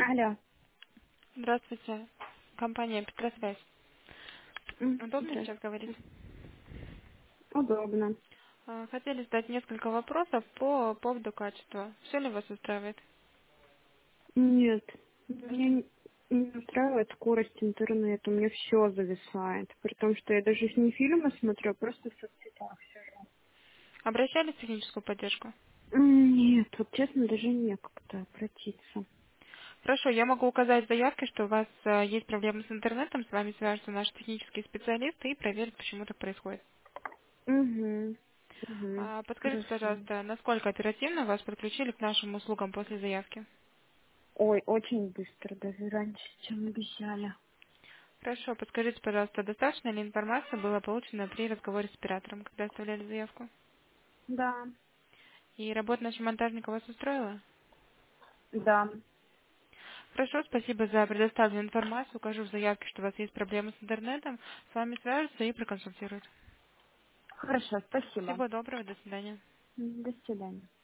Алло. Здравствуйте. Компания Петросвязь. Удобно сейчас говорить? Здравствуйте. Удобно. Хотели задать несколько вопросов по поводу качества. Все ли вас устраивает? Нет, А меня что? не устраивает скорость интернета, у меня все зависает. При том, что я даже не фильмы смотрю, а просто в соцсетях сижу. Обращались в техническую поддержку? Нет, вот честно, даже некогда обратиться. Хорошо, я могу указать в заявке, что у вас есть проблемы с интернетом, с вами свяжутся наши технические специалисты и проверят, почему так происходит. Угу. Угу. Подскажите, Хорошо. пожалуйста, насколько оперативно вас подключили к нашим услугам после заявки? Ой, очень быстро, даже раньше, чем обещали. Хорошо, подскажите, пожалуйста, достаточно ли информации было получено при разговоре с оператором, когда оставляли заявку? Да, И работа нашего монтажника вас устроила? да. Хорошо, спасибо за предоставленную информацию. Укажу в заявке, что у вас есть проблемы с интернетом. С вами свяжутся и проконсультируют. Хорошо, спасибо. Всего доброго, до свидания. До свидания.